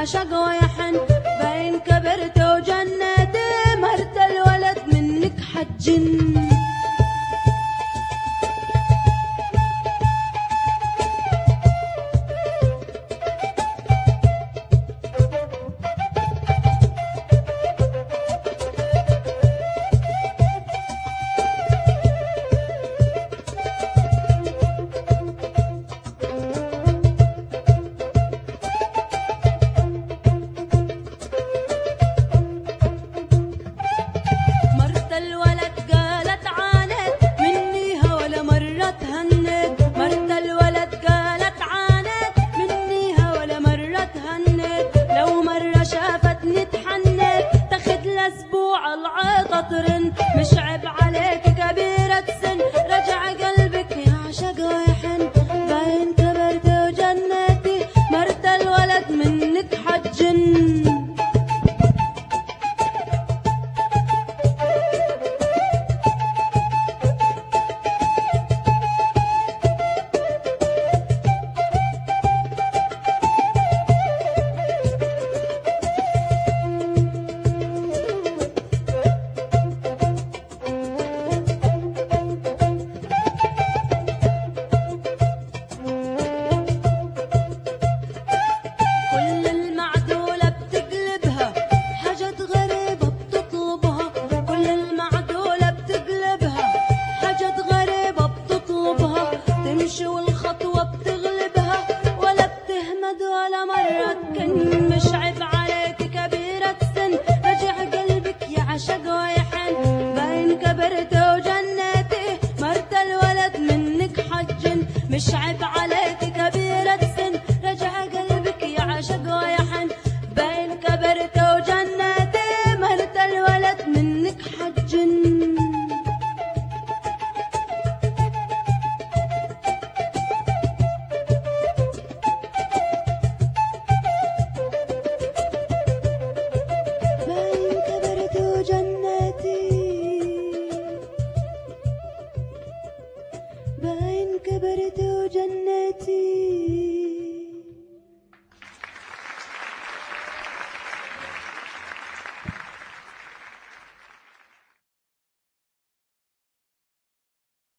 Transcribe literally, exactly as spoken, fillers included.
يعشق ويحن، باين كبرت وجنيت مرت الولد منك حجن. مش عيب عليك كبيرة سن، رجع قلبك يعشق ويحن، باين كبرت وجنيتي مرت الولد منك حجن. مش عيب عليك كبيرة سن، رجع قلبك يعشق ويحن، باين كبرت وجنيتي مرت الولد منك حجن. مش عيب